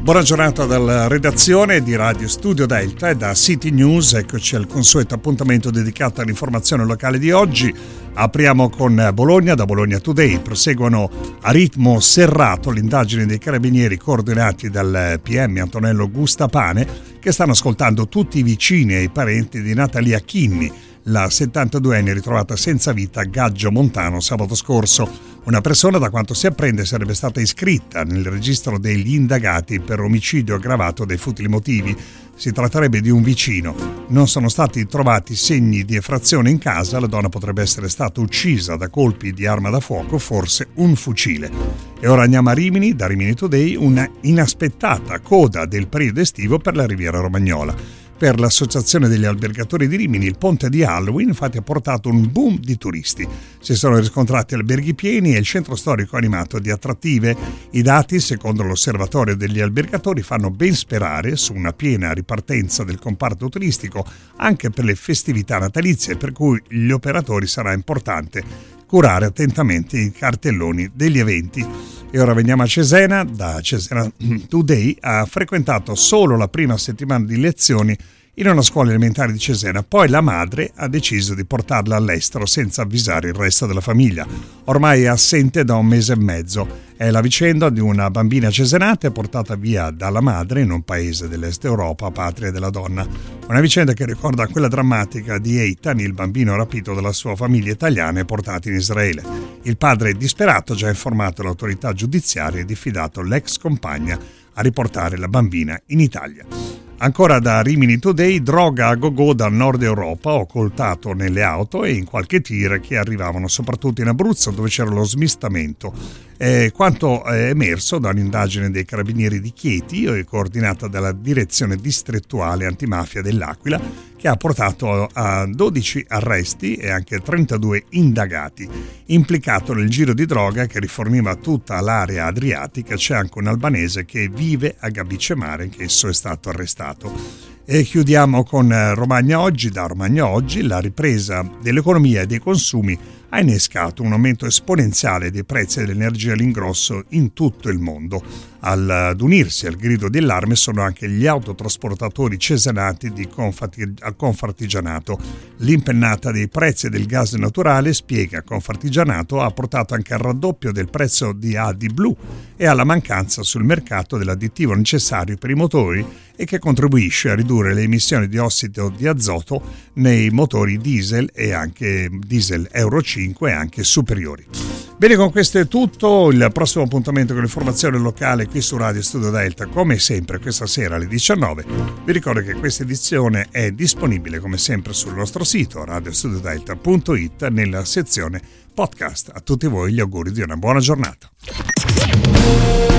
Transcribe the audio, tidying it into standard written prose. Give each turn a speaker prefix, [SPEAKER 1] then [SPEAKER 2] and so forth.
[SPEAKER 1] Buona giornata dalla redazione di Radio Studio Delta e da City News. Eccoci al consueto appuntamento dedicato all'informazione locale di oggi. Apriamo con Bologna. Da Bologna Today proseguono a ritmo serrato le indagini dei carabinieri coordinati dal PM Antonello Gustapane, che stanno ascoltando tutti i vicini e i parenti di Natalia Chinni, la 72enne ritrovata senza vita a Gaggio Montano sabato scorso. Una persona, da quanto si apprende, sarebbe stata iscritta nel registro degli indagati per omicidio aggravato dai futili motivi. Si tratterebbe di un vicino. Non sono stati trovati segni di effrazione in casa. La donna potrebbe essere stata uccisa da colpi di arma da fuoco, forse un fucile. E ora andiamo a Rimini. Da Rimini Today, una inaspettata coda del periodo estivo per la Riviera Romagnola. Per l'associazione degli albergatori di Rimini, il ponte di Halloween infatti ha portato un boom di turisti. Si sono riscontrati alberghi pieni e il centro storico animato di attrattive. I dati, secondo l'osservatorio degli albergatori, fanno ben sperare su una piena ripartenza del comparto turistico anche per le festività natalizie, per cui gli operatori sarà importante curare attentamente i cartelloni degli eventi. E ora veniamo a Cesena. Da Cesena Today ha frequentato solo la prima settimana di lezioni in una scuola elementare di Cesena, poi la madre ha deciso di portarla all'estero senza avvisare il resto della famiglia. Ormai è assente da 1 mese e mezzo. È la vicenda di una bambina cesenata portata via dalla madre in un paese dell'Est Europa, patria della donna. Una vicenda che ricorda quella drammatica di Eitan, il bambino rapito dalla sua famiglia italiana e portato in Israele. Il padre, disperato, ha già informato l'autorità giudiziaria e diffidato l'ex compagna a riportare la bambina in Italia. Ancora da Rimini Today, droga a go-go dal nord Europa, occultato nelle auto e in qualche tir che arrivavano soprattutto in Abruzzo, dove c'era lo smistamento. Quanto è emerso da un'indagine dei carabinieri di Chieti, coordinata dalla direzione distrettuale antimafia dell'Aquila, che ha portato a 12 arresti e anche 32 indagati. Implicato nel giro di droga che riforniva tutta l'area adriatica c'è anche un albanese che vive a Gabice Mare, anch'esso è stato arrestato. E chiudiamo con Romagna Oggi. Da Romagna Oggi, la ripresa dell'economia e dei consumi ha innescato un aumento esponenziale dei prezzi dell'energia all'ingrosso in tutto il mondo. Ad unirsi al grido di allarme sono anche gli autotrasportatori cesenati di Confartigianato. L'impennata dei prezzi del gas naturale, spiega Confartigianato, ha portato anche al raddoppio del prezzo di AdBlue e alla mancanza sul mercato dell'additivo necessario per i motori e che contribuisce a ridurre le emissioni di ossido di azoto nei motori diesel e anche diesel Euro 5 e anche superiori. Bene, con questo è tutto. Il prossimo appuntamento con l'informazione locale qui su Radio Studio Delta, come sempre questa sera alle 19. Vi ricordo che questa edizione è disponibile come sempre sul nostro sito radiostudiodelta.it nella sezione podcast. A tutti voi gli auguri di una buona giornata.